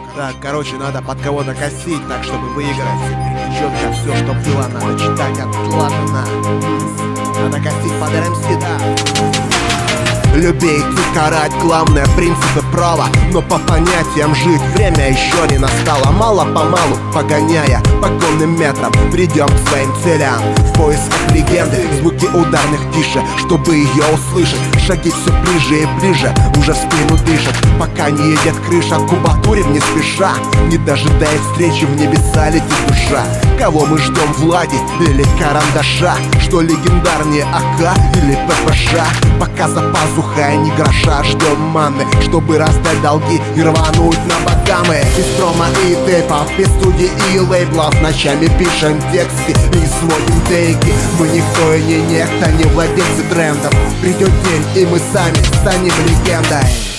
Так, короче, надо под кого-то косить, так чтобы выиграть. Четко все, что было, надо читать отлаженно. Надо косить под РМС, да. Любить и карать, главное принципы права. Но по понятиям жить время еще не настало. Мало-помалу, погоняя по конным метрам, придем к своим целям в поисках легенды. Звуки ударных тише, чтобы ее услышать. Шаги все ближе и ближе, уже в спину дышат. Пока не едет крыша, кубатурим не спеша. Не дожидаясь встречи, в небеса летит душа. Кого мы ждем, Влади или Карандаша? Что легендарнее, АК или ППШ? Пока за пазухой ни гроша, ждем манны, чтобы раздать долги и рвануть на богамы. Без промо и тейпов, без студий и лейблов, ночами пишем тексты и сводим тейки. Мы никто и не некто, не владельцы трендов. Придет день, и мы сами станем легендой.